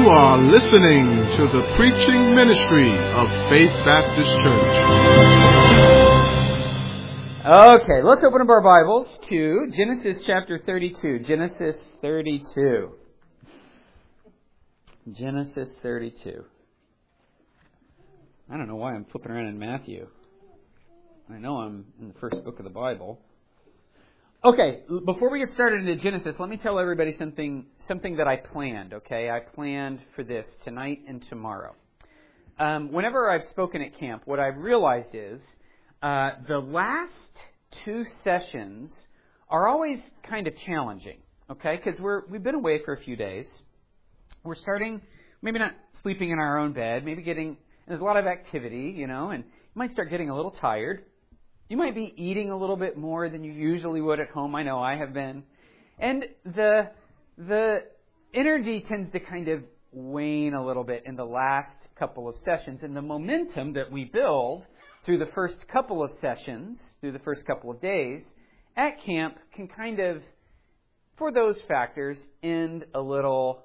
are listening to the preaching ministry of Faith Baptist Church. Okay, let's open up our Bibles to Genesis chapter 32. Genesis 32. Genesis 32. I don't know why I'm flipping around in Matthew. I know I'm in the first book of the Bible. Okay, before we get started into Genesis, let me tell everybody something that I planned, okay? I planned for this tonight and tomorrow. Whenever I've spoken at camp, what I've realized is the last two sessions are always kind of challenging, okay? Because we've been away for a few days. We're starting, maybe not sleeping in our own bed, there's a lot of activity, and you might start getting a little tired. You might be eating a little bit more than you usually would at home. I know I have been. And the energy tends to kind of wane a little bit in the last couple of sessions. And the momentum that we build through the first couple of sessions, through the first couple of days, at camp can kind of, for those factors, end a little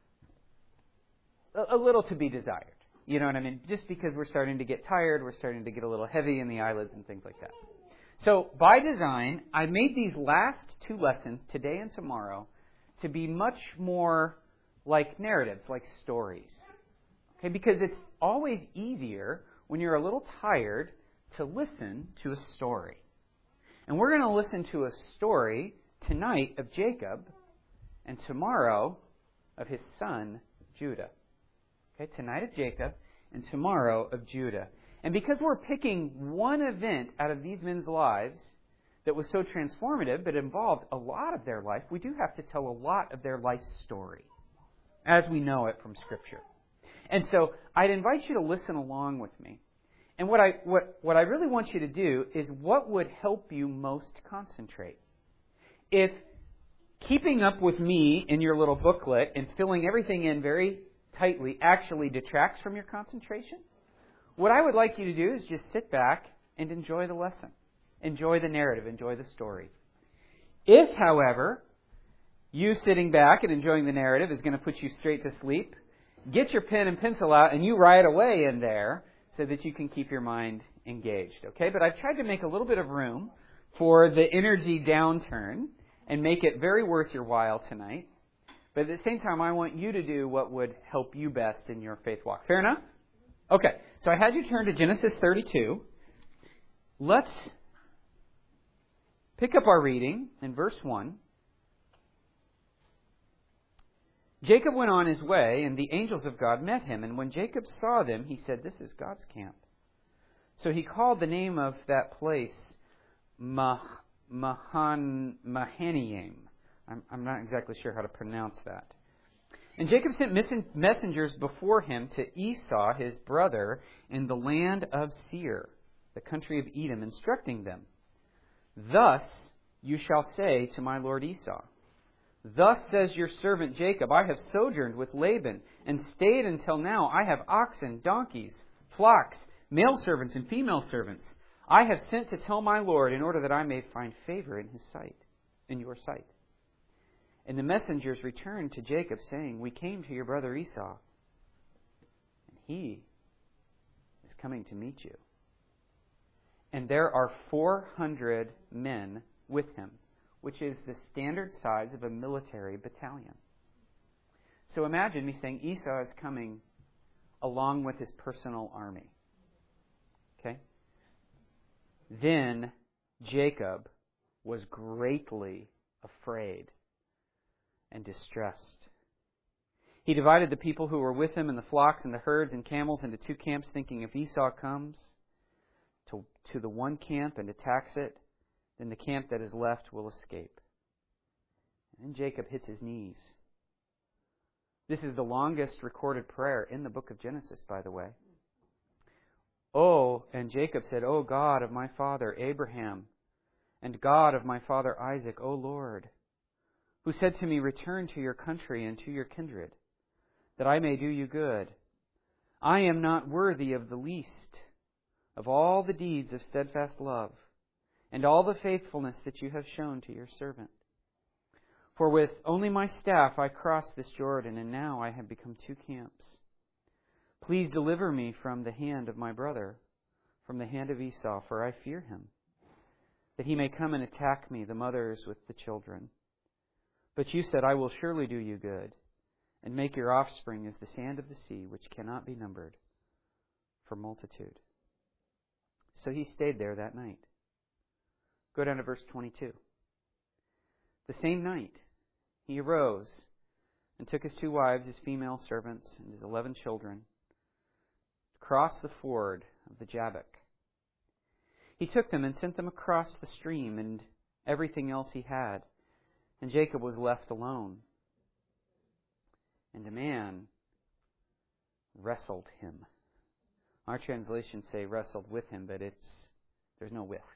to be desired. You know what I mean? Just because we're starting to get tired, we're starting to get a little heavy in the eyelids and things like that. So, by design, I made these last two lessons, today and tomorrow, to be much more like narratives, like stories. Okay, because it's always easier when you're a little tired to listen to a story. And we're going to listen to a story tonight of Jacob and tomorrow of his son, Judah. Okay, tonight of Jacob and tomorrow of Judah. And because we're picking one event out of these men's lives that was so transformative but involved a lot of their life, we do have to tell a lot of their life story as we know it from Scripture. And so I'd invite you to listen along with me. And what I really want you to do is what would help you most concentrate. If keeping up with me in your little booklet and filling everything in very tightly actually detracts from your concentration, what I would like you to do is just sit back and enjoy the lesson. Enjoy the narrative. Enjoy the story. If, however, you sitting back and enjoying the narrative is going to put you straight to sleep, get your pen and pencil out and you write away in there so that you can keep your mind engaged. Okay? But I've tried to make a little bit of room for the energy downturn and make it very worth your while tonight. But at the same time, I want you to do what would help you best in your faith walk. Fair enough? Okay, so I had you turn to Genesis 32. Let's pick up our reading in verse 1. Jacob went on his way, and the angels of God met him. And when Jacob saw them, he said, "This is God's camp." So he called the name of that place Mahanaim. I'm not exactly sure how to pronounce that. And Jacob sent messengers before him to Esau, his brother, in the land of Seir, the country of Edom, instructing them, "Thus you shall say to my lord Esau, Thus says your servant Jacob, I have sojourned with Laban and stayed until now. I have oxen, donkeys, flocks, male servants and female servants. I have sent to tell my lord in order that I may find favor in his sight, in your sight." And the messengers returned to Jacob, saying, "We came to your brother Esau, and he is coming to meet you. And there are 400 men with him," which is the standard size of a military battalion. So imagine me saying Esau is coming along with his personal army. Okay? Then Jacob was greatly afraid and distressed. He divided the people who were with him and the flocks and the herds and camels into two camps, thinking, if Esau comes to the one camp and attacks it, then the camp that is left will escape. And then Jacob hits his knees. This is the longest recorded prayer in the book of Genesis, by the way. And Jacob said, "O God of my father Abraham, and God of my father Isaac, O Lord, who said to me, return to your country and to your kindred, that I may do you good. I am not worthy of the least of all the deeds of steadfast love and all the faithfulness that you have shown to your servant. For with only my staff I crossed this Jordan, and now I have become two camps. Please deliver me from the hand of my brother, from the hand of Esau, for I fear him, that he may come and attack me, the mothers with the children. But you said, I will surely do you good, and make your offspring as the sand of the sea, which cannot be numbered for multitude. So he stayed there that night. Go down to verse 22. The same night he arose and took his 2 wives, his female servants, and his 11 children, to cross the ford of the Jabbok. He took them and sent them across the stream and everything else he had, and Jacob was left alone. And a man wrestled him. Our translations say wrestled with him, but there's no with.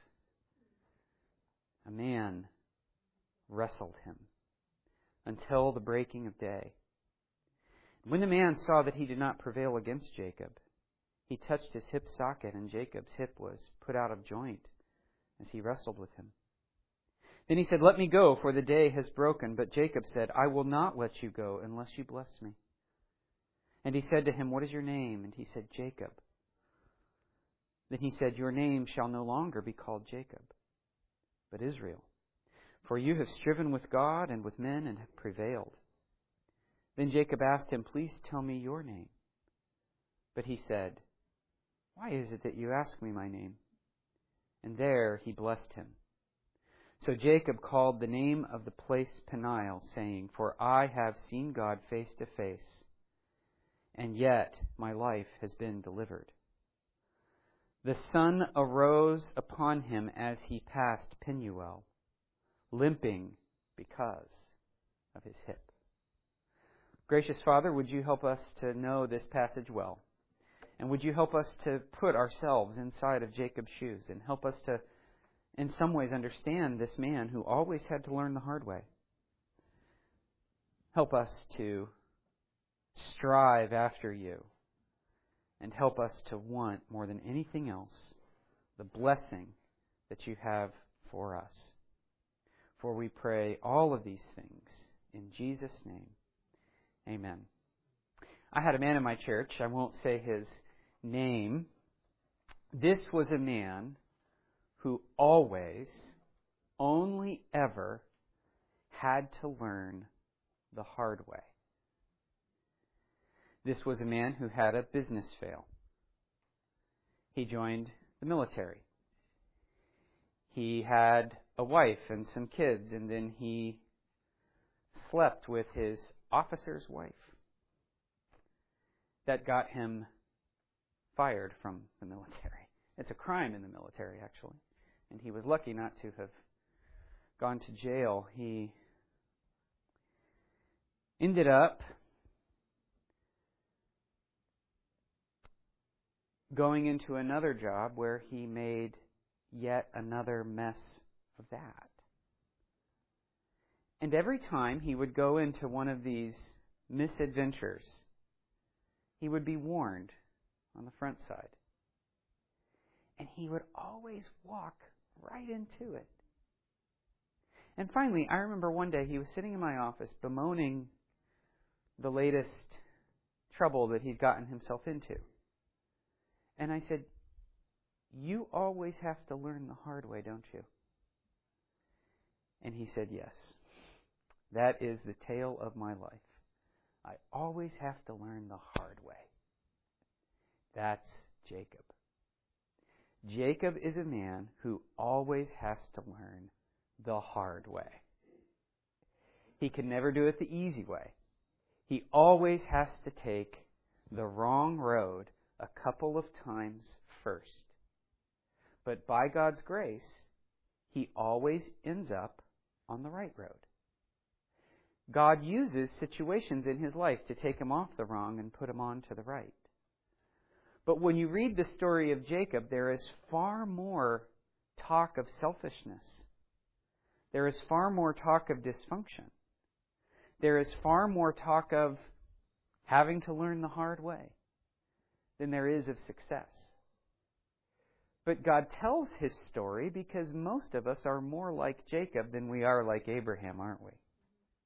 A man wrestled him until the breaking of day. When the man saw that he did not prevail against Jacob, he touched his hip socket, and Jacob's hip was put out of joint as he wrestled with him. Then he said, Let me go, for the day has broken. But Jacob said, I will not let you go unless you bless me. And he said to him, What is your name? And he said, Jacob. Then he said, Your name shall no longer be called Jacob, but Israel. For you have striven with God and with men and have prevailed. Then Jacob asked him, Please tell me your name. But he said, Why is it that you ask me my name? And there he blessed him. So Jacob called the name of the place Peniel, saying, For I have seen God face to face, and yet my life has been delivered. The sun arose upon him as he passed Penuel, limping because of his hip. Gracious Father, would you help us to know this passage well? And would you help us to put ourselves inside of Jacob's shoes and help us to, in some ways, understand this man who always had to learn the hard way? Help us to strive after you and help us to want, more than anything else, the blessing that you have for us. For we pray all of these things in Jesus' name. Amen. I had a man in my church, I won't say his name. This was a man who always, only ever, had to learn the hard way. This was a man who had a business fail. He joined the military. He had a wife and some kids, and then he slept with his officer's wife. That got him fired from the military. It's a crime in the military, actually. And he was lucky not to have gone to jail. He ended up going into another job where he made yet another mess of that. And every time he would go into one of these misadventures, he would be warned on the front side. And he would always walk right into it. And finally, I remember one day he was sitting in my office bemoaning the latest trouble that he'd gotten himself into. And I said, You always have to learn the hard way, don't you? And he said, Yes. That is the tale of my life. I always have to learn the hard way. That's Jacob. Jacob is a man who always has to learn the hard way. He can never do it the easy way. He always has to take the wrong road a couple of times first. But by God's grace, he always ends up on the right road. God uses situations in his life to take him off the wrong and put him on to the right. But when you read the story of Jacob, there is far more talk of selfishness. There is far more talk of dysfunction. There is far more talk of having to learn the hard way than there is of success. But God tells his story because most of us are more like Jacob than we are like Abraham, aren't we?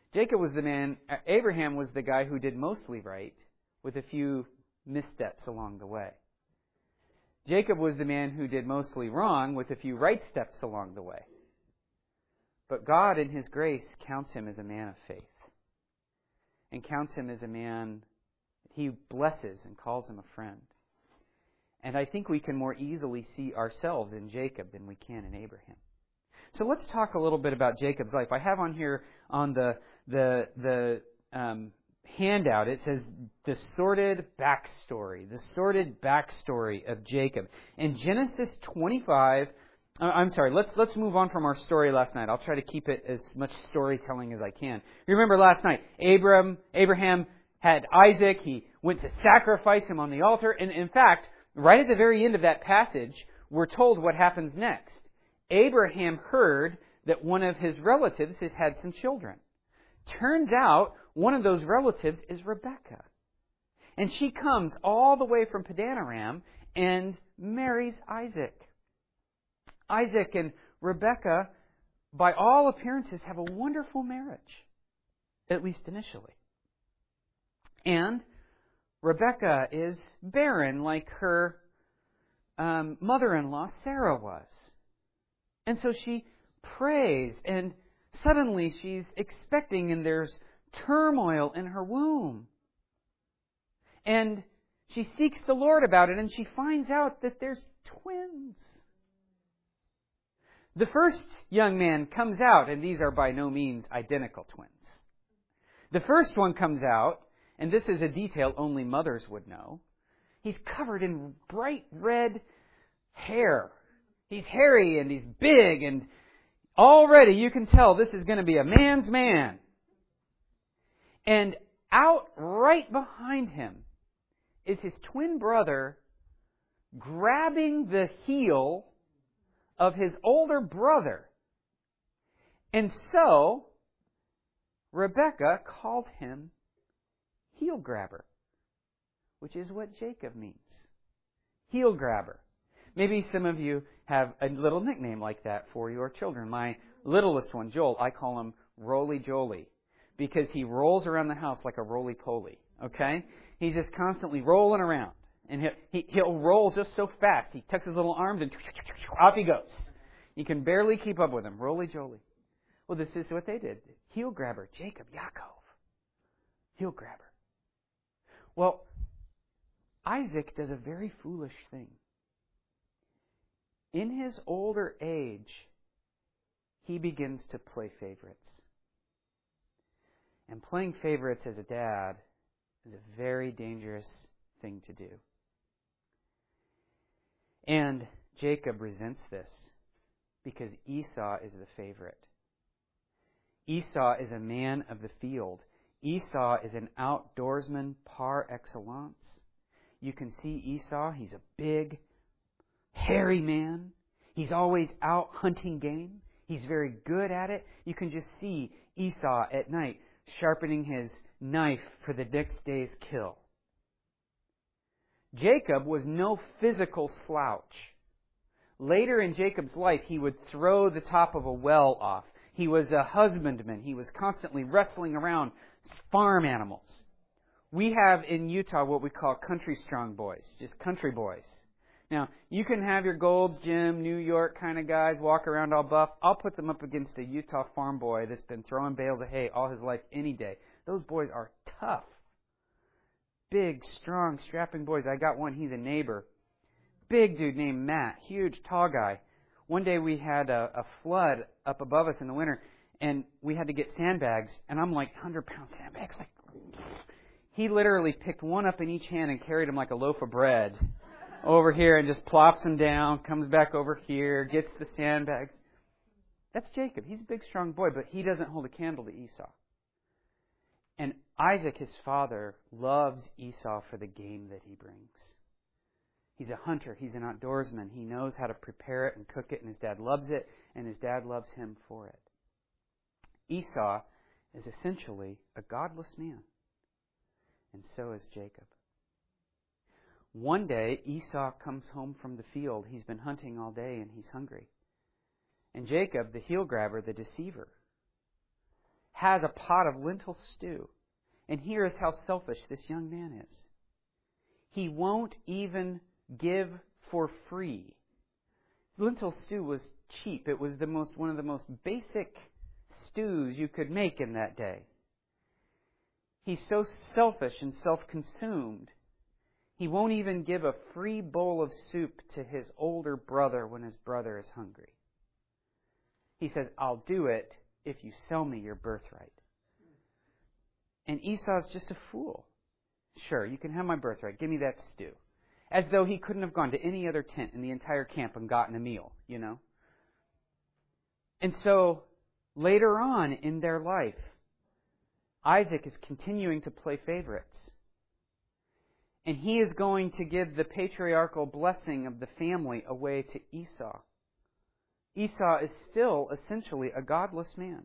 Abraham was the guy who did mostly right with a few missteps along the way. Jacob was the man who did mostly wrong with a few right steps along the way. But God, in His grace, counts him as a man of faith. And counts him as a man He blesses and calls him a friend. And I think we can more easily see ourselves in Jacob than we can in Abraham. So let's talk a little bit about Jacob's life. I have on here on the handout, it says the sordid backstory of Jacob. In Genesis 25, let's move on from our story last night. I'll try to keep it as much storytelling as I can. Remember last night, Abraham had Isaac. He went to sacrifice him on the altar. And in fact, right at the very end of that passage, we're told what happens next. Abraham heard that one of his relatives had had some children. Turns out, one of those relatives is Rebekah. And she comes all the way from Padan Aram and marries Isaac. Isaac and Rebekah, by all appearances, have a wonderful marriage, at least initially. And Rebekah is barren like her mother-in-law Sarah was. And so she prays, and suddenly she's expecting, and there's turmoil in her womb. And she seeks the Lord about it, and she finds out that there's twins. The first young man comes out, and these are by no means identical twins. The first one comes out, and this is a detail only mothers would know. He's covered in bright red hair. He's hairy and he's big, and already you can tell this is going to be a man's man. And out right behind him is his twin brother grabbing the heel of his older brother. And so, Rebekah called him heel grabber, which is what Jacob means. Heel grabber. Maybe some of you have a little nickname like that for your children. My littlest one, Joel, I call him Roly-Joly, because he rolls around the house like a roly-poly. Okay? He's just constantly rolling around. And he'll roll just so fast. He tucks his little arms and off he goes. You can barely keep up with him. Roly-Joly. Well, this is what they did. Heel grabber, Jacob, Yaakov. Heel grabber. Well, Isaac does a very foolish thing. In his older age, he begins to play favorites. And playing favorites as a dad is a very dangerous thing to do. And Jacob resents this because Esau is the favorite. Esau is a man of the field. Esau is an outdoorsman par excellence. You can see Esau. He's a big, hairy man. He's always out hunting game. He's very good at it. You can just see Esau at night sharpening his knife for the next day's kill. Jacob was no physical slouch. Later in Jacob's life, he would throw the top of a well off. He was a husbandman. He was constantly wrestling around farm animals. We have in Utah what we call country strong boys, just country boys. Now, you can have your Gold's Gym, New York kind of guys walk around all buff. I'll put them up against a Utah farm boy that's been throwing bales of hay all his life any day. Those boys are tough. Big, strong, strapping boys. I got one, he's a neighbor. Big dude named Matt, huge, tall guy. One day we had a flood up above us in the winter, and we had to get sandbags, and I'm like 100-pound sandbags. Like, he literally picked one up in each hand and carried them like a loaf of bread over here and just plops them down, comes back over here, gets the sandbags. That's Jacob. He's a big, strong boy, but he doesn't hold a candle to Esau. And Isaac, his father, loves Esau for the game that he brings. He's a hunter. He's an outdoorsman. He knows how to prepare it and cook it, and his dad loves it, and his dad loves him for it. Esau is essentially a godless man, and so is Jacob. One day, Esau comes home from the field. He's been hunting all day, and he's hungry. And Jacob, the heel grabber, the deceiver, has a pot of lentil stew. And here is how selfish this young man is. He won't even give for free. Lentil stew was cheap. It was one of the most basic stews you could make in that day. He's so selfish and self-consumed, he won't even give a free bowl of soup to his older brother when his brother is hungry. He says, I'll do it if you sell me your birthright. And Esau's just a fool. Sure, you can have my birthright. Give me that stew. As though he couldn't have gone to any other tent in the entire camp and gotten a meal, you know. And so, later on in their life, Isaac is continuing to play favorites. And he is going to give the patriarchal blessing of the family away to Esau. Esau is still essentially a godless man.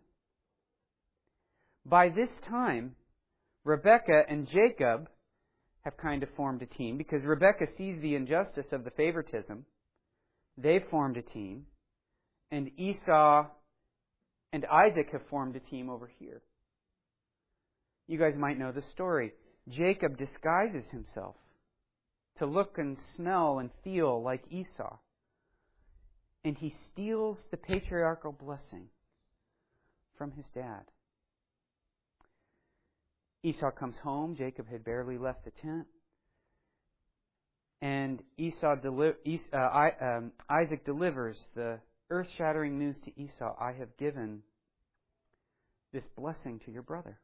By this time, Rebekah and Jacob have kind of formed a team because Rebekah sees the injustice of the favoritism. They've formed a team. And Esau and Isaac have formed a team over here. You guys might know the story. Jacob disguises himself to look and smell and feel like Esau. And he steals the patriarchal blessing from his dad. Esau comes home. Jacob had barely left the tent. And Isaac delivers the earth-shattering news to Esau. I have given this blessing to your brother.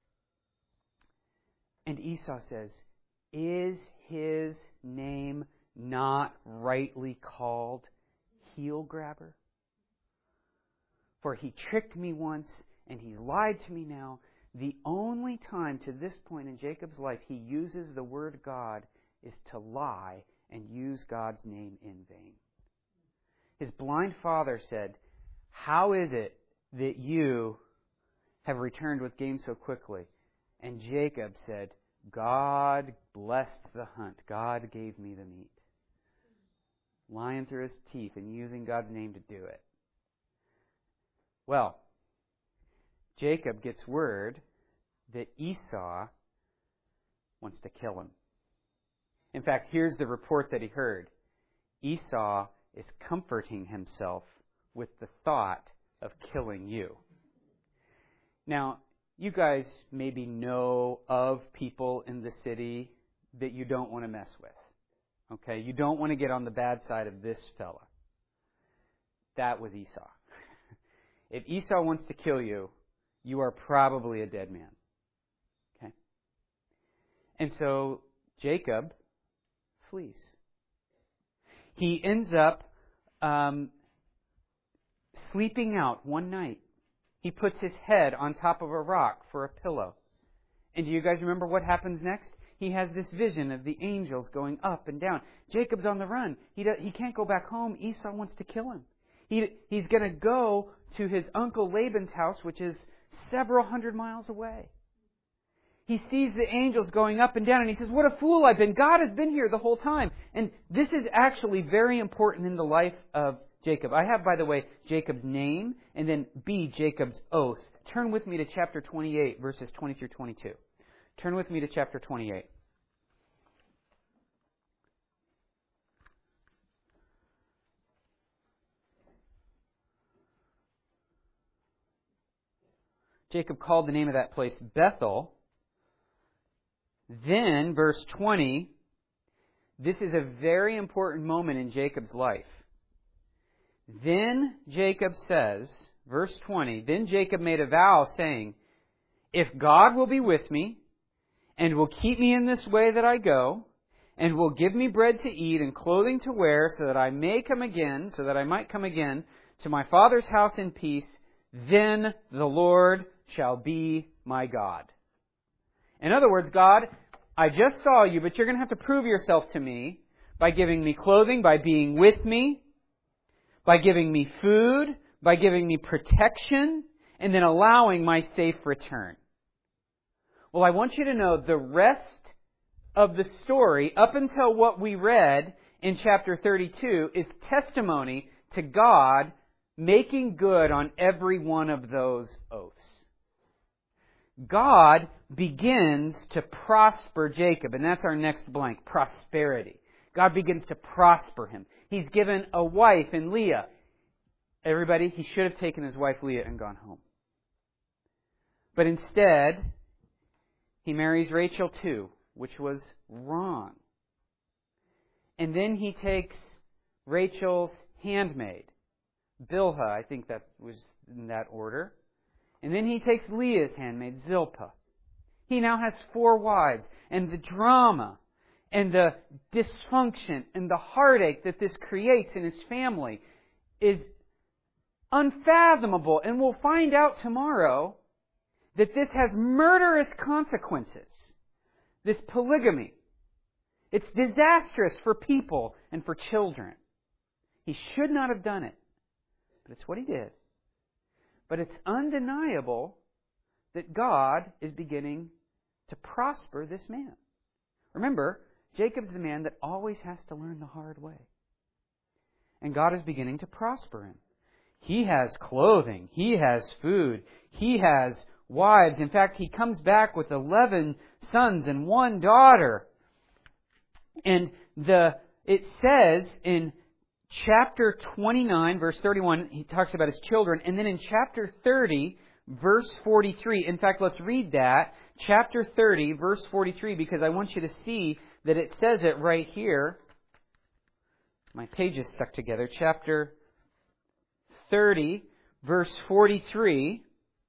And Esau says, is his name not rightly called heel grabber? For he tricked me once and he's lied to me now. The only time to this point in Jacob's life he uses the word God is to lie and use God's name in vain. His blind father said, how is it that you have returned with game so quickly? And Jacob said, God blessed the hunt. God gave me the meat. Lying through his teeth and using God's name to do it. Well, Jacob gets word that Esau wants to kill him. In fact, here's the report that he heard. Esau is comforting himself with the thought of killing you. Now, you guys maybe know of people in the city that you don't want to mess with. Okay? You don't want to get on the bad side of this fella. That was Esau. If Esau wants to kill you, you are probably a dead man. Okay? And so Jacob flees. He ends up sleeping out one night. He puts his head on top of a rock for a pillow. And do you guys remember what happens next? He has this vision of the angels going up and down. Jacob's on the run. He can't go back home. Esau wants to kill him. He's going to go to his uncle Laban's house, which is several hundred miles away. He sees the angels going up and down, and he says, what a fool I've been. God has been here the whole time. And this is actually very important in the life of Jacob. I have, by the way, Jacob's name, and then B, Jacob's oath. Turn with me to chapter 28, verses 20 through 22. Turn with me to chapter 28. Jacob called the name of that place Bethel. Then, verse 20, this is a very important moment in Jacob's life. Then Jacob says, verse 20, then Jacob made a vow saying, if God will be with me, and will keep me in this way that I go, and will give me bread to eat and clothing to wear, so that I might come again to my father's house in peace, then the Lord shall be my God. In other words, God, I just saw you, but you're going to have to prove yourself to me by giving me clothing, by being with me, by giving me food, by giving me protection, and then allowing my safe return. Well, I want you to know the rest of the story, up until what we read in chapter 32, is testimony to God making good on every one of those oaths. God begins to prosper Jacob. And that's our next blank, prosperity. God begins to prosper him. He's given a wife in Leah. Everybody, he should have taken his wife Leah and gone home. But instead, he marries Rachel too, which was wrong. And then he takes Rachel's handmaid, Bilhah, I think that was in that order. And then he takes Leah's handmaid, Zilpah. He now has 4 wives, and the drama and the dysfunction and the heartache that this creates in his family is unfathomable. And we'll find out tomorrow that this has murderous consequences. This polygamy. It's disastrous for people and for children. He should not have done it, but it's what he did. But it's undeniable that God is beginning to prosper this man. Remember, Jacob's the man that always has to learn the hard way. And God is beginning to prosper him. He has clothing. He has food. He has wives. In fact, he comes back with 11 sons and 1 daughter. And it says in chapter 29, verse 31, he talks about his children. And then in chapter 30, verse 43, in fact, let's read that. Chapter 30, verse 43, because I want you to see that it says it right here. My page is stuck together. Chapter 30, verse 43.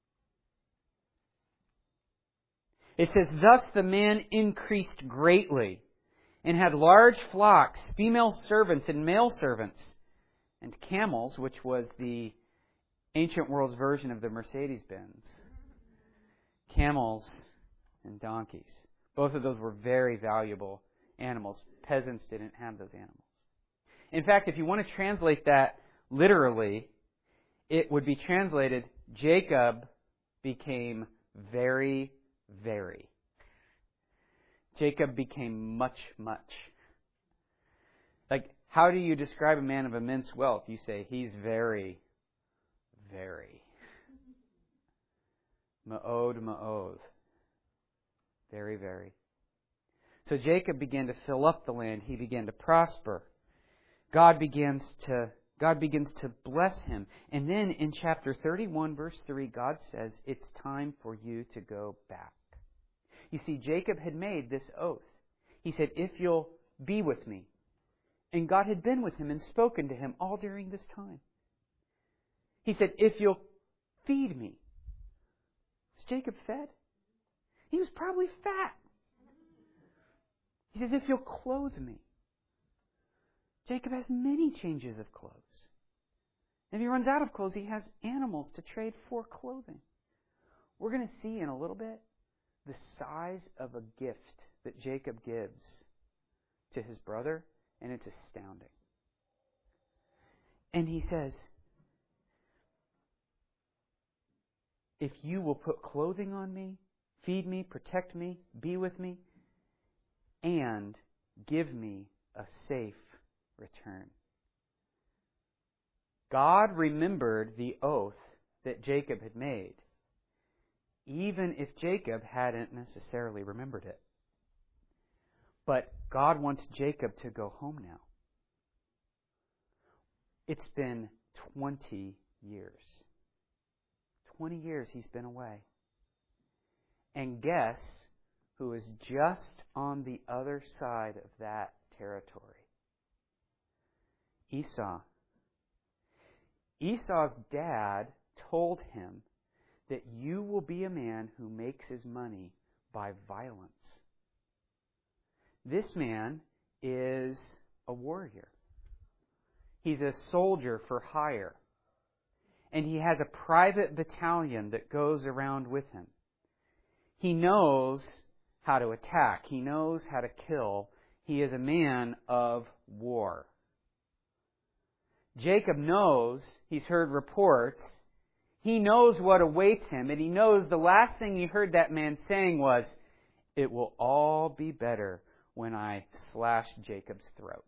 It says, "Thus the man increased greatly, and had large flocks, female servants and male servants, and camels," which was the ancient world's version of the Mercedes-Benz. Camels and donkeys. Both of those were very valuable animals. Peasants didn't have those animals. In fact, if you want to translate that literally, it would be translated, Jacob became very, very. Jacob became much, much. Like, how do you describe a man of immense wealth? You say, he's very, very. Ma'od, ma'oth. Very, very. So Jacob began to fill up the land. He began to prosper. God begins to bless him. And then in chapter 31, verse 3, God says, it's time for you to go back. You see, Jacob had made this oath. He said, if you'll be with me. And God had been with him and spoken to him all during this time. He said, if you'll feed me. Was Jacob fed? He was probably fat. He says, if you'll clothe me. Jacob has many changes of clothes. If he runs out of clothes, he has animals to trade for clothing. We're going to see in a little bit the size of a gift that Jacob gives to his brother, and it's astounding. And he says, if you will put clothing on me, feed me, protect me, be with me, and give me a safe return. God remembered the oath that Jacob had made, even if Jacob hadn't necessarily remembered it. But God wants Jacob to go home now. It's been 20 years. 20 years he's been away. And guess who is just on the other side of that territory? Esau. Esau's dad told him that you will be a man who makes his money by violence. This man is a warrior. He's a soldier for hire. And he has a private battalion that goes around with him. He knows how to attack. He knows how to kill. He is a man of war. Jacob knows, he's heard reports, he knows what awaits him, and he knows the last thing he heard that man saying was, it will all be better when I slash Jacob's throat.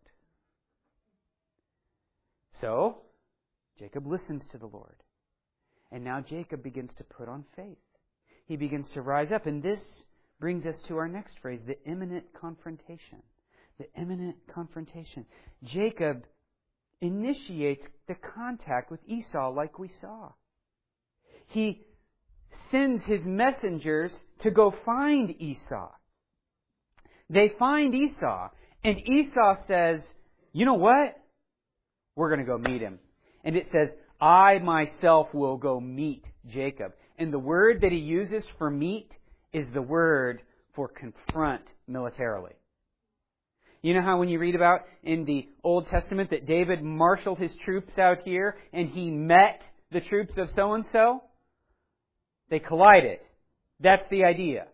So, Jacob listens to the Lord. And now Jacob begins to put on faith. he begins to rise up. And this brings us to our next phrase, the imminent confrontation. The imminent confrontation. Jacob initiates the contact with Esau like we saw. He sends his messengers to go find Esau. They find Esau, and Esau says, you know what? We're going to go meet him. And it says, I myself will go meet Jacob. And the word that he uses for meet is the word for confront militarily. You know how when you read about in the Old Testament that David marshaled his troops out here and he met the troops of so-and-so? They collided. That's the idea.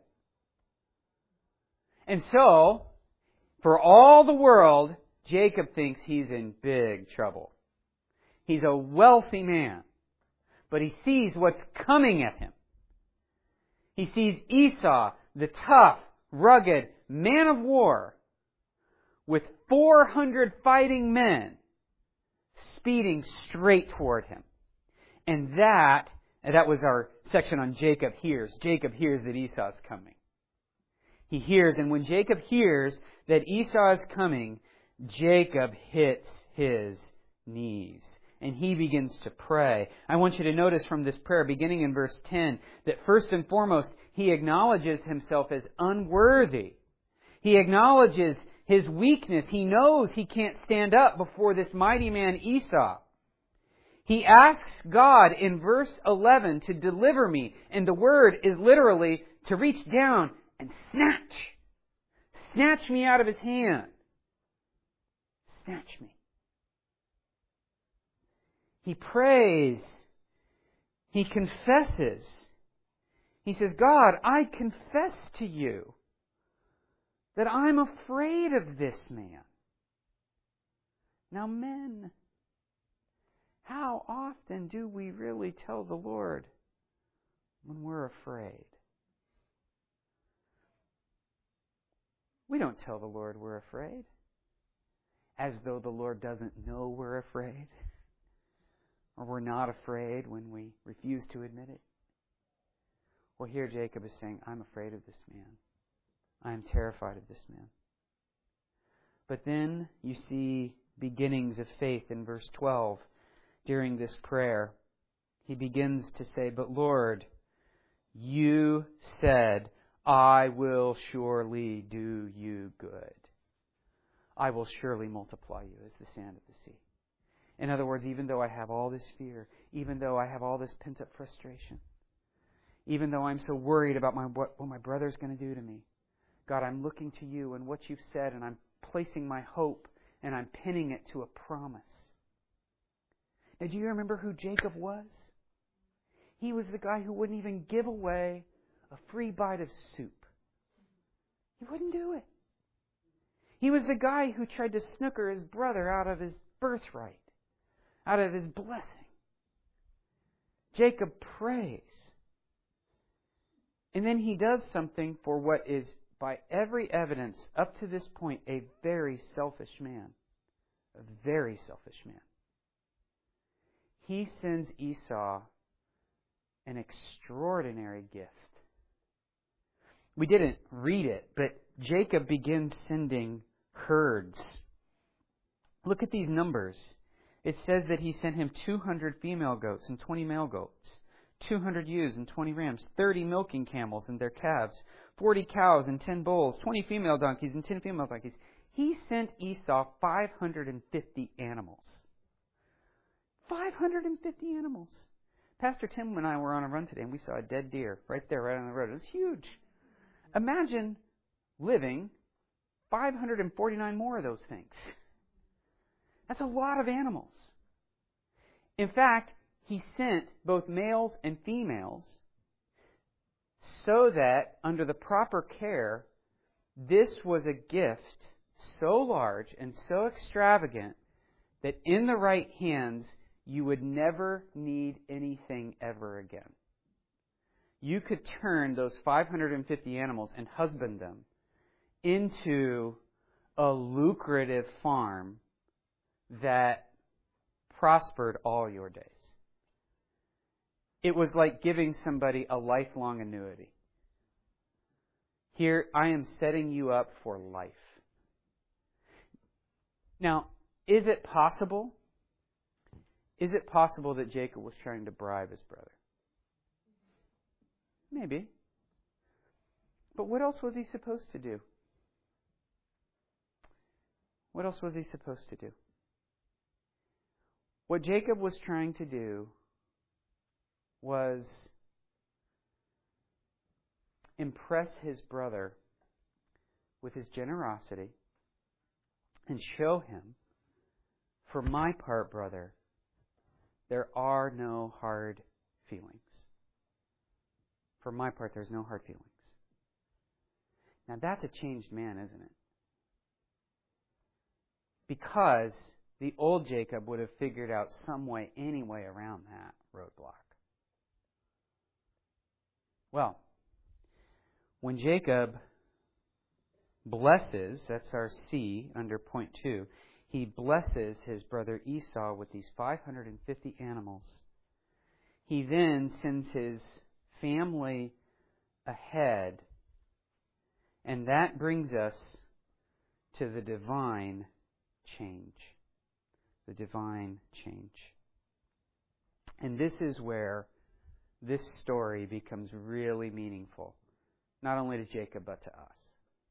And so, for all the world, Jacob thinks he's in big trouble. He's a wealthy man, but he sees what's coming at him. He sees Esau, the tough, rugged man of war, with 400 fighting men speeding straight toward him. And that was our section on Jacob hears. Jacob hears that Esau's coming. He hears, and when Jacob hears that Esau is coming, Jacob hits his knees. And he begins to pray. I want you to notice from this prayer, beginning in verse 10, that first and foremost, he acknowledges himself as unworthy. He acknowledges his weakness. He knows he can't stand up before this mighty man Esau. He asks God in verse 11 to deliver me. And the word is literally to reach down and snatch me out of his hand. Snatch me. He prays. He confesses. He says, God, I confess to you that I'm afraid of this man. Now, men, how often do we really tell the Lord when we're afraid? We don't tell the Lord we're afraid, as though the Lord doesn't know we're afraid, or we're not afraid when we refuse to admit it. Well, here Jacob is saying, I'm afraid of this man. I am terrified of this man. But then you see beginnings of faith in verse 12. During this prayer, he begins to say, but Lord, you said, I will surely do you good. I will surely multiply you as the sand of the sea. In other words, even though I have all this fear, even though I have all this pent-up frustration, even though I'm so worried about what my brother's going to do to me, God, I'm looking to you and what you've said, and I'm placing my hope, and I'm pinning it to a promise. Now, do you remember who Jacob was? He was the guy who wouldn't even give away a free bite of soup. He wouldn't do it. He was the guy who tried to snooker his brother out of his birthright, out of his blessing. Jacob prays. And then he does something for what is, by every evidence, up to this point, a very selfish man. A very selfish man. He sends Esau an extraordinary gift. We didn't read it, but Jacob begins sending herds. Look at these numbers. It says that he sent him 200 female goats and 20 male goats, 200 ewes and 20 rams, 30 milking camels and their calves, 40 cows and 10 bulls, 20 female donkeys and 10 female donkeys. He sent Esau 550 animals. 550 animals. Pastor Tim and I were on a run today and we saw a dead deer right there, right on the road. It was huge. Imagine living 549 more of those things. That's a lot of animals. In fact, he sent both males and females so that, under the proper care, this was a gift so large and so extravagant that in the right hands, you would never need anything ever again. You could turn those 550 animals and husband them into a lucrative farm that prospered all your days. it was like giving somebody a lifelong annuity. Here, I am setting you up for life. Now, is it possible? Is it possible that Jacob was trying to bribe his brother? Maybe. But what else was he supposed to do? What else was he supposed to do? What Jacob was trying to do was impress his brother with his generosity and show him, for my part, brother, there are no hard feelings. For my part, there's no hard feelings. Now that's a changed man, isn't it? Because the old Jacob would have figured out some way, any way around that roadblock. Well, when Jacob blesses, that's our C under point 2, he blesses his brother Esau with these 550 animals. He then sends his family ahead, and that brings us to the divine change. The divine change. And this is where this story becomes really meaningful, not only to Jacob but to us.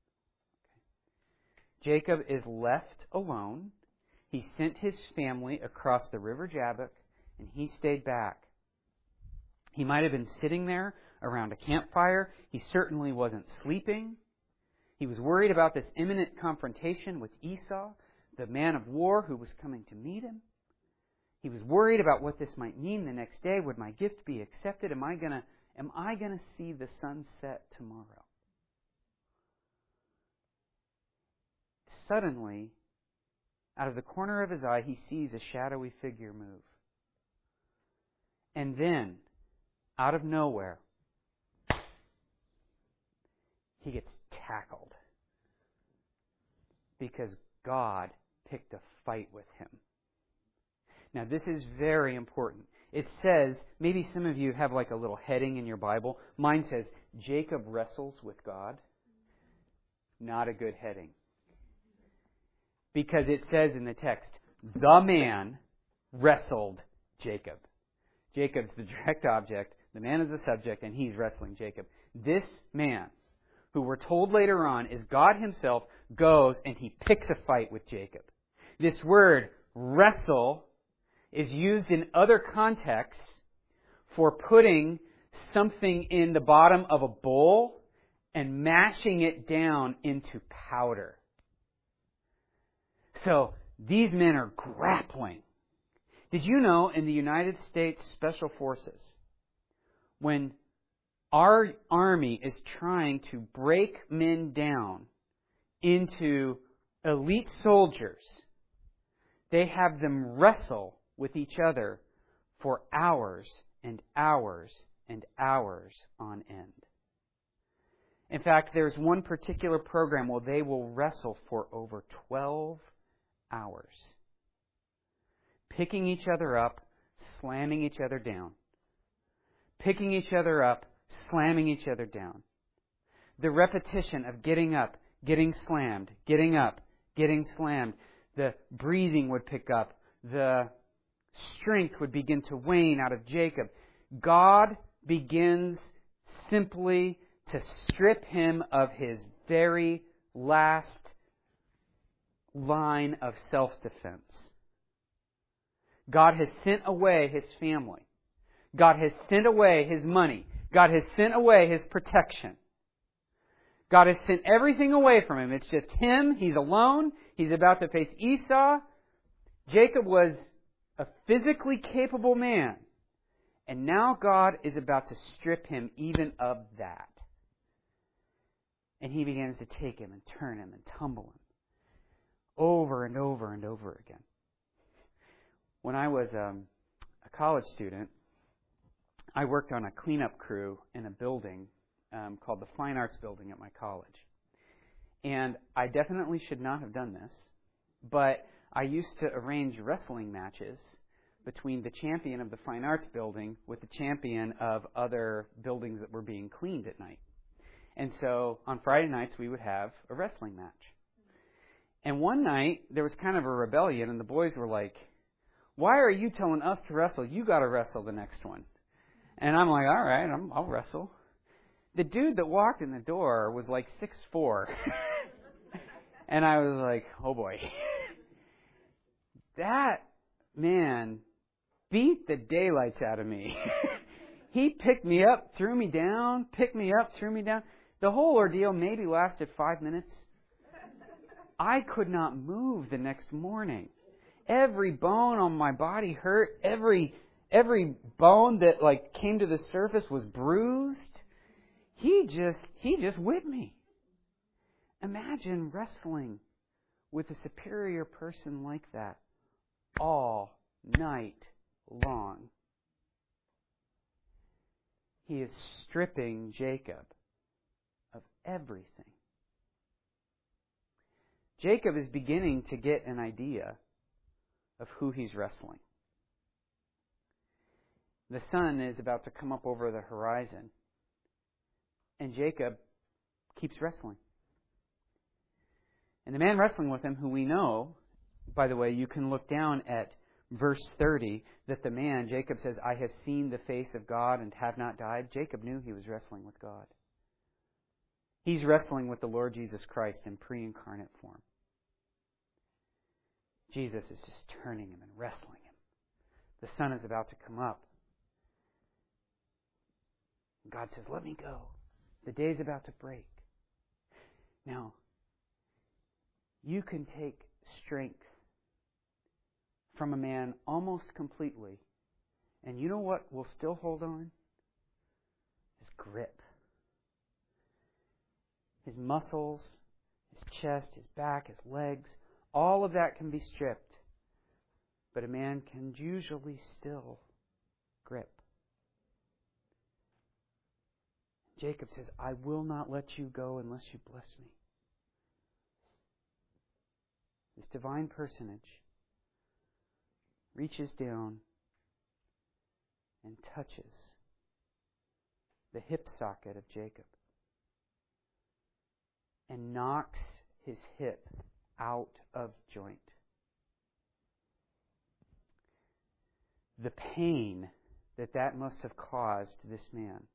Jacob is left alone. He sent his family across the river Jabbok, and he stayed back. He might have been sitting there around a campfire. He certainly wasn't sleeping. He was worried about this imminent confrontation with Esau, the man of war who was coming to meet him. He was worried about what this might mean the next day. Would my gift be accepted? Am I going to see the sun set tomorrow? Suddenly, out of the corner of his eye, he sees a shadowy figure move. And then, out of nowhere, he gets tackled. Because God picked a fight with him. Now, this is very important. It says, maybe some of you have like a little heading in your Bible. Mine says, Jacob wrestles with God. Not a good heading. Because it says in the text, the man wrestled Jacob. Jacob's the direct object, the man is the subject, and he's wrestling Jacob. This man, who we're told later on is God himself, goes and he picks a fight with Jacob. This word, wrestle, is used in other contexts for putting something in the bottom of a bowl and mashing it down into powder. So, these men are grappling. Did you know in the United States Special Forces, when our Army is trying to break men down into elite soldiers, they have them wrestle with each other for hours and hours and hours on end. In fact, there's one particular program where they will wrestle for over 12 hours. Picking each other up, slamming each other down. Picking each other up, slamming each other down. The repetition of getting up, getting slammed, getting up, getting slammed. The breathing would pick up. The strength would begin to wane out of Jacob. God begins simply to strip him of his very last line of self-defense. God has sent away his family. God has sent away his money. God has sent away his protection. God has sent everything away from him. It's just him. He's alone. He's about to face Esau. Jacob was a physically capable man. And now God is about to strip him even of that. And he begins to take him and turn him and tumble him over and over and over again. When I was a college student, I worked on a cleanup crew in a building called the Fine Arts Building at my college. And I definitely should not have done this, but I used to arrange wrestling matches between the champion of the fine arts building with the champion of other buildings that were being cleaned at night. And so on Friday nights, we would have a wrestling match. And one night, there was kind of a rebellion, and the boys were like, "Why are you telling us to wrestle? You got to wrestle the next one." And I'm like, "All right, I'll wrestle." The dude that walked in the door was like 6'4". And I was like, oh boy. That man beat the daylights out of me. He picked me up, threw me down, picked me up, threw me down. The whole ordeal maybe lasted 5 minutes. I could not move the next morning. Every bone on my body hurt. Every bone that came to the surface was bruised. He just whipped me. Imagine wrestling with a superior person like that all night long. He is stripping Jacob of everything. Jacob is beginning to get an idea of who he's wrestling. The sun is about to come up over the horizon, and Jacob keeps wrestling. And the man wrestling with him, who we know, by the way, you can look down at verse 30, that the man, Jacob says, "I have seen the face of God and have not died." Jacob knew he was wrestling with God. He's wrestling with the Lord Jesus Christ in pre-incarnate form. Jesus is just turning him and wrestling him. The sun is about to come up. God says, "Let me go. The day is about to break." Now, you can take strength from a man almost completely, and you know what will still hold on? His grip. His muscles, his chest, his back, his legs, all of that can be stripped. But a man can usually still grip. Jacob says, "I will not let you go unless you bless me." This divine personage reaches down and touches the hip socket of Jacob and knocks his hip out of joint. The pain that must have caused this man,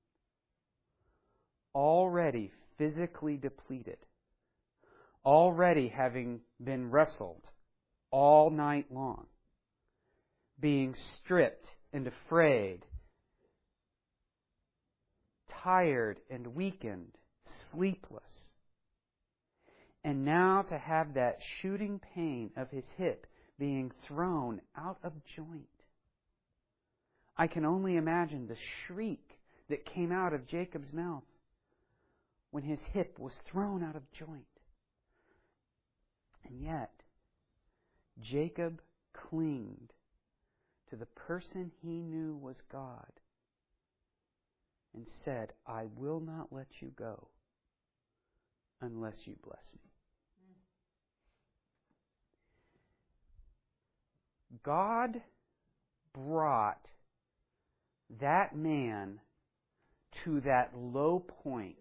already physically depleted, already having been wrestled all night long, being stripped and afraid, tired and weakened, sleepless, and now to have that shooting pain of his hip being thrown out of joint. I can only imagine the shriek that came out of Jacob's mouth when his hip was thrown out of joint. And yet, Jacob clinged to the person he knew was God and said, "I will not let you go unless you bless me." God brought that man to that low point,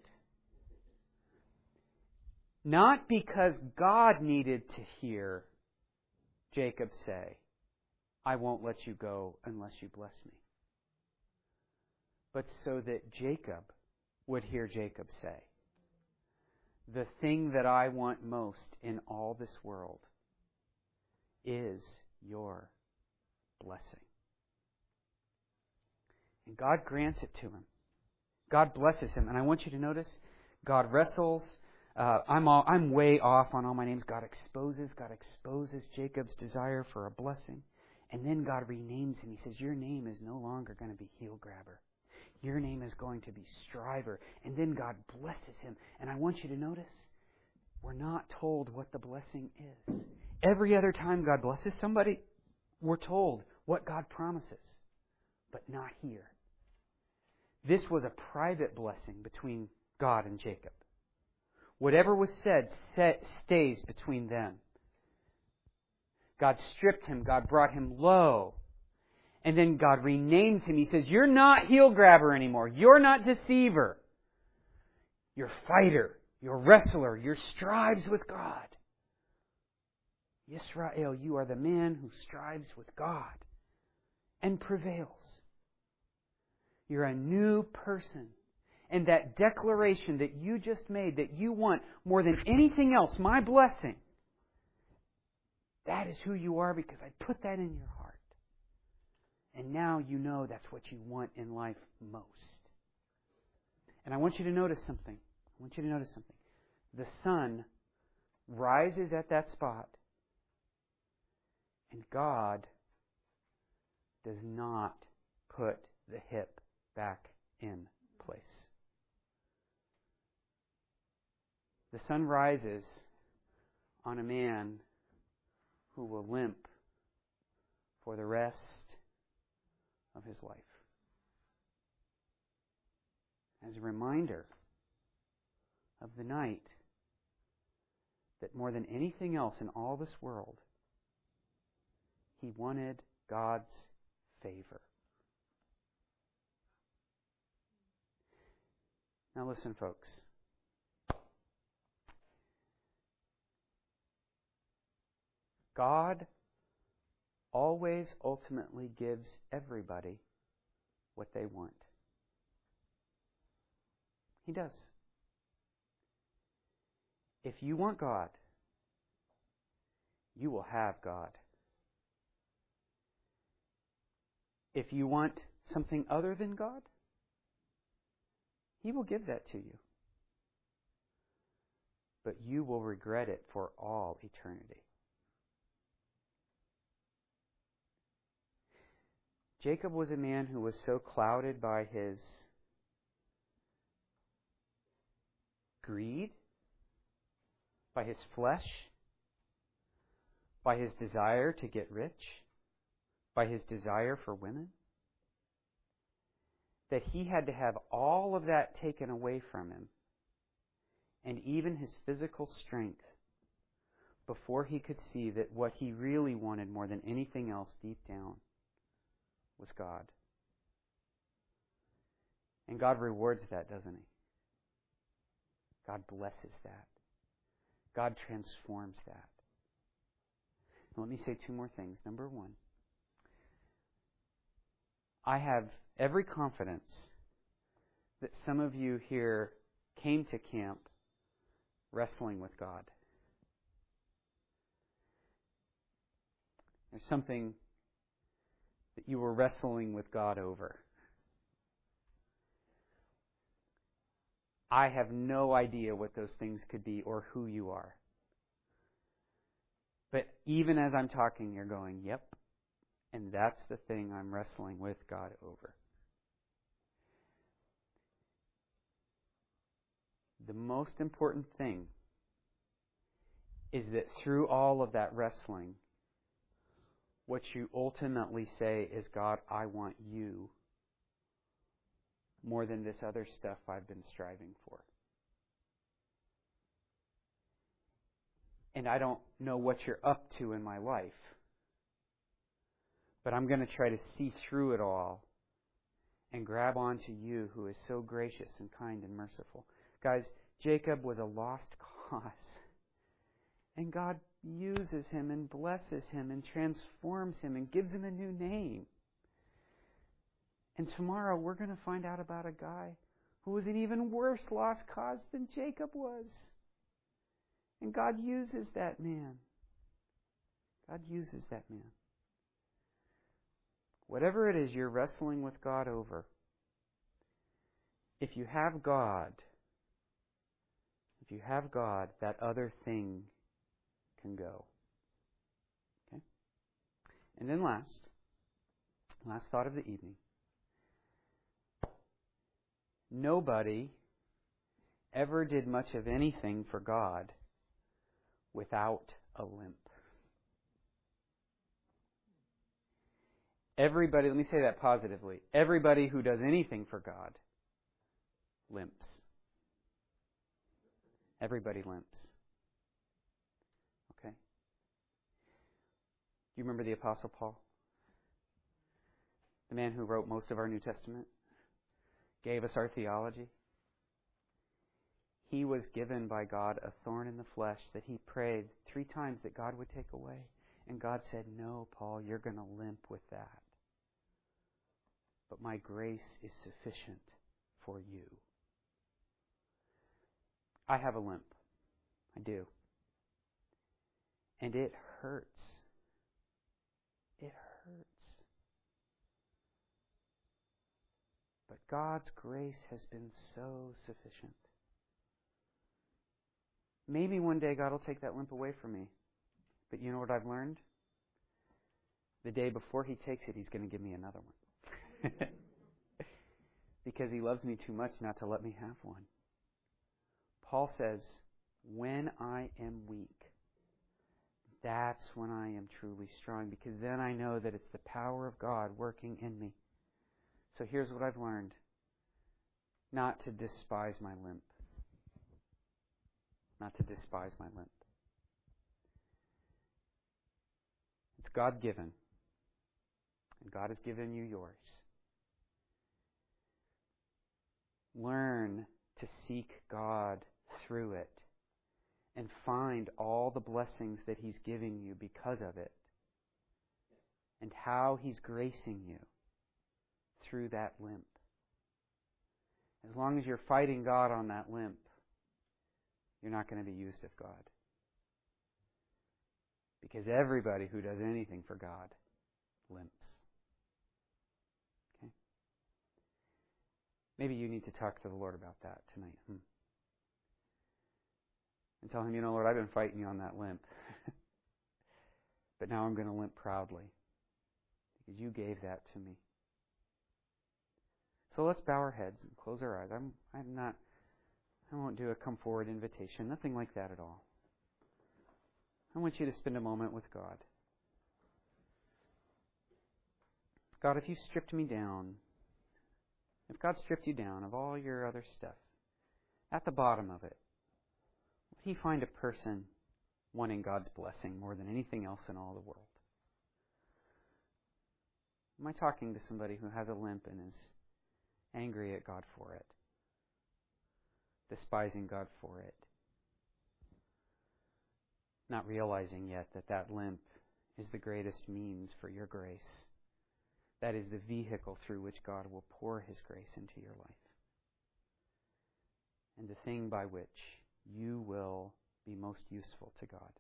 not because God needed to hear Jacob say, "I won't let you go unless you bless me," but so that Jacob would hear Jacob say, "The thing that I want most in all this world is your blessing." And God grants it to him. God blesses him. And I want you to notice, God wrestles. I'm way off on all my names. God exposes Jacob's desire for a blessing. And then God renames him. He says, "Your name is no longer going to be heel grabber. Your name is going to be striver." And then God blesses him. And I want you to notice, we're not told what the blessing is. Every other time God blesses somebody, we're told what God promises. But not here. This was a private blessing between God and Jacob. Whatever was said stays between them. God stripped him. God brought him low. And then God renames him. He says, you're not heel grabber anymore. You're not deceiver. You're fighter. You're wrestler. You're strives with God. Yisrael, you are the man who strives with God and prevails. You're a new person. And that declaration that you just made, that you want more than anything else, my blessing, that is who you are because I put that in your heart. And now you know that's what you want in life most. And I want you to notice something. The sun rises at that spot, and God does not put the hip back in place. The sun rises on a man who will limp for the rest of his life. As a reminder of the night that more than anything else in all this world, he wanted God's favor. Now listen, folks. God always ultimately gives everybody what they want. He does. If you want God, you will have God. If you want something other than God, He will give that to you. But you will regret it for all eternity. Jacob was a man who was so clouded by his greed, by his flesh, by his desire to get rich, by his desire for women, that he had to have all of that taken away from him, and even his physical strength, before he could see that what he really wanted more than anything else deep down was God. And God rewards that, doesn't He? God blesses that. God transforms that. Now, let me say two more things. Number one, I have every confidence that some of you here came to camp wrestling with God. There's something that you were wrestling with God over. I have no idea what those things could be or who you are. But even as I'm talking, you're going, yep, and that's the thing I'm wrestling with God over. The most important thing is that through all of that wrestling, what you ultimately say is, God, I want you more than this other stuff I've been striving for. And I don't know what you're up to in my life, but I'm going to try to see through it all and grab onto you who is so gracious and kind and merciful. Guys, Jacob was a lost cause. And God uses him and blesses him and transforms him and gives him a new name. And tomorrow we're going to find out about a guy who was an even worse lost cause than Jacob was. And God uses that man. God uses that man. Whatever it is you're wrestling with God over, if you have God, that other thing can go. Okay? And then last thought of the evening. Nobody ever did much of anything for God without a limp. Everybody, let me say that positively. Everybody who does anything for God limps. Everybody limps. Okay? Do you remember the Apostle Paul? the man who wrote most of our New Testament, gave us our theology. He was given by God a thorn in the flesh that he prayed 3 times that God would take away. And God said, "No, Paul, you're going to limp with that. But my grace is sufficient for you." I have a limp. I do. And it hurts. It hurts. But God's grace has been so sufficient. Maybe one day God will take that limp away from me. But you know what I've learned? The day before He takes it, He's going to give me another one. Because He loves me too much not to let me have one. Paul says, when I am weak, that's when I am truly strong. Because then I know that it's the power of God working in me. So here's what I've learned. Not to despise my limp. Not to despise my limp. It's God-given. And God has given you yours. Learn to seek God through it and find all the blessings that He's giving you because of it and how He's gracing you through that limp. As long as you're fighting God on that limp, you're not going to be used of God. Because everybody who does anything for God limps. Okay? Maybe you need to talk to the Lord about that tonight. And tell Him, Lord, I've been fighting you on that limp. But now I'm going to limp proudly. Because you gave that to me. So let's bow our heads and close our eyes. I won't do a come forward invitation. Nothing like that at all. I want you to spend a moment with God. God, if you stripped me down, if God stripped you down of all your other stuff, at the bottom of it, would He find a person wanting God's blessing more than anything else in all the world? Am I talking to somebody who has a limp and is angry at God for it? Despising God for it? Not realizing yet that that limp is the greatest means for your grace. That is the vehicle through which God will pour His grace into your life. And the thing by which you will be most useful to God.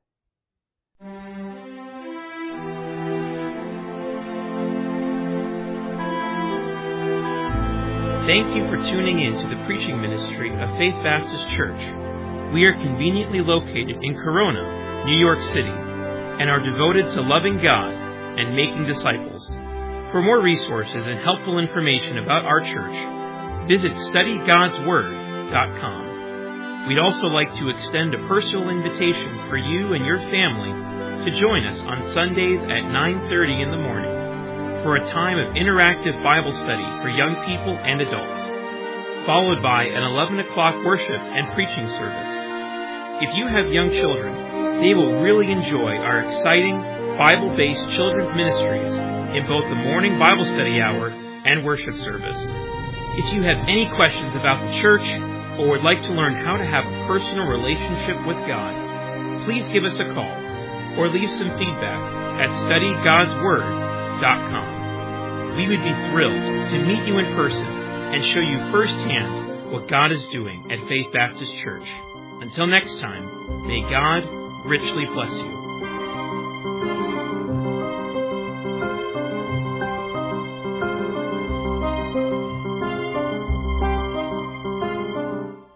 Thank you for tuning in to the preaching ministry of Faith Baptist Church. We are conveniently located in Corona, New York City, and are devoted to loving God and making disciples. For more resources and helpful information about our church, visit studygodsword.com. We'd also like to extend a personal invitation for you and your family to join us on Sundays at 9:30 in the morning for a time of interactive Bible study for young people and adults, followed by an 11 o'clock worship and preaching service. If you have young children, they will really enjoy our exciting Bible-based children's ministries in both the morning Bible study hour and worship service. If you have any questions about the church or would like to learn how to have a personal relationship with God, please give us a call or leave some feedback at studygodsword.com. We would be thrilled to meet you in person and show you firsthand what God is doing at Faith Baptist Church. Until next time, may God richly bless you.